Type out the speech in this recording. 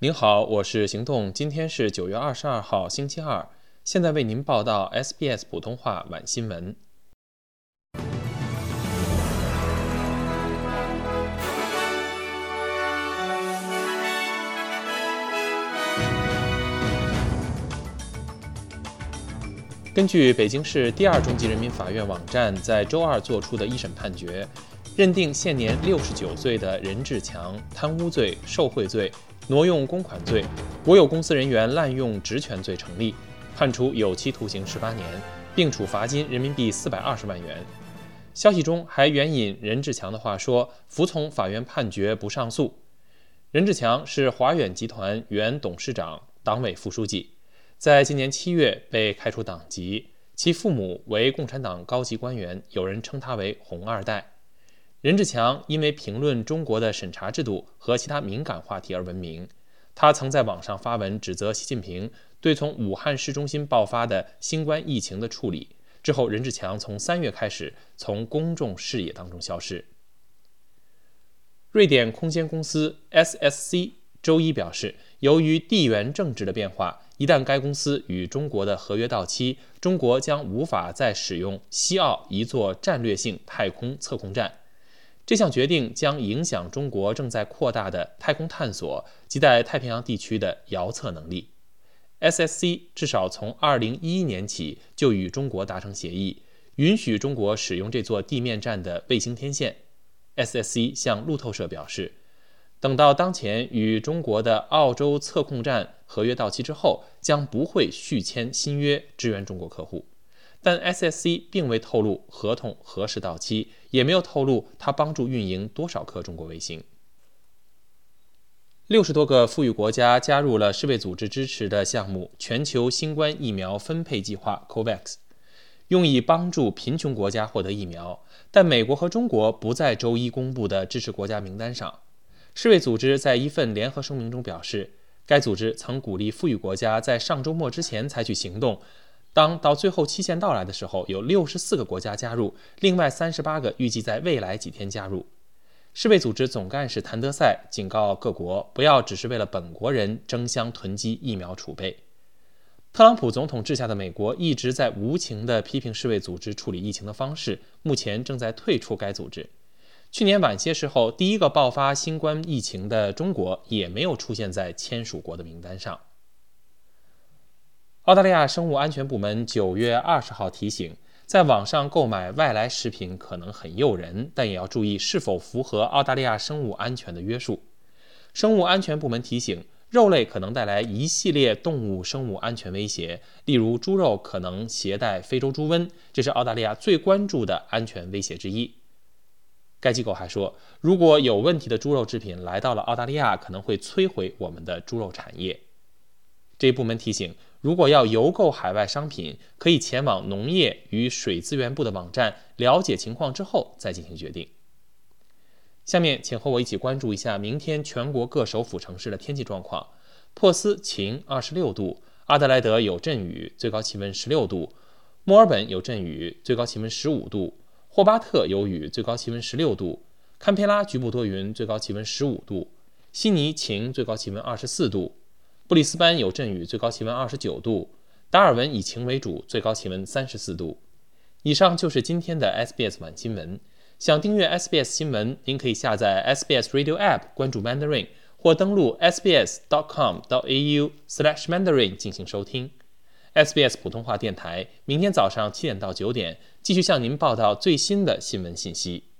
您好，我是行动，今天是9月22号，星期二。现在为您报道 SBS 普通话晚新闻。根据北京市第二中级人民法院网站在周二作出的一审判决，认定现年69岁的任志强贪污罪、受贿罪、挪用公款罪、国有公司人员滥用职权罪成立，判处有期徒刑18年，并处罚金人民币420万元。消息中还援引任志强的话说，服从法院判决不上诉。任志强是华远集团原董事长、党委副书记，在今年7月被开除党籍，其父母为共产党高级官员，有人称他为红二代。任志强因为评论中国的审查制度和其他敏感话题而闻名。他曾在网上发文指责习近平对从武汉市中心爆发的新冠疫情的处理。之后，任志强从3月开始从公众视野当中消失。瑞典空间公司 SSC 周一表示，由于地缘政治的变化，一旦该公司与中国的合约到期，中国将无法再使用西澳一座战略性太空测控站。这项决定将影响中国正在扩大的太空探索及在太平洋地区的遥测能力。SSC 至少从2011年起就与中国达成协议，允许中国使用这座地面站的卫星天线。SSC 向路透社表示，等到当前与中国的澳洲测控站合约到期之后，将不会续签新约支援中国客户。但 SSC 并未透露合同何时到期，也没有透露它帮助运营多少颗中国卫星。60多个富裕国家加入了世卫组织支持的项目全球新冠疫苗分配计划 COVAX， 用以帮助贫穷国家获得疫苗，但美国和中国不在周一公布的支持国家名单上。世卫组织在一份联合声明中表示，该组织曾鼓励富裕国家在上周末之前采取行动，当到最后期限到来的时候，有64个国家加入，另外38个预计在未来几天加入。世卫组织总干事谭德赛警告各国，不要只是为了本国人争相囤积疫苗储备。特朗普总统治下的美国一直在无情地批评世卫组织处理疫情的方式，目前正在退出该组织。去年晚些时候，第一个爆发新冠疫情的中国也没有出现在签署国的名单上。澳大利亚生物安全部门9月20号提醒，在网上购买外来食品可能很诱人，但也要注意是否符合澳大利亚生物安全的约束。生物安全部门提醒，肉类可能带来一系列动物生物安全威胁，例如猪肉可能携带非洲猪瘟，这是澳大利亚最关注的安全威胁之一。该机构还说，如果有问题的猪肉制品来到了澳大利亚，可能会摧毁我们的猪肉产业。这一部门提醒，如果要邮购海外商品，可以前往农业与水资源部的网站了解情况之后再进行决定。下面请和我一起关注一下明天全国各首府城市的天气状况。珀斯晴26度，阿德莱德有阵雨，最高气温16度，墨尔本有阵雨，最高气温15度，霍巴特有雨，最高气温16度，堪培拉局部多云，最高气温15度，悉尼晴，最高气温24度，布里斯班有阵雨，最高气温29度，达尔文以晴为主，最高气温34度。以上就是今天的 SBS 晚新闻。想订阅 SBS 新闻，您可以下载 SBS Radio App 关注 Mandarin， 或登录 sbs.com.au/mandarin 进行收听。SBS 普通话电台明天早上7点到9点继续向您报道最新的新闻信息。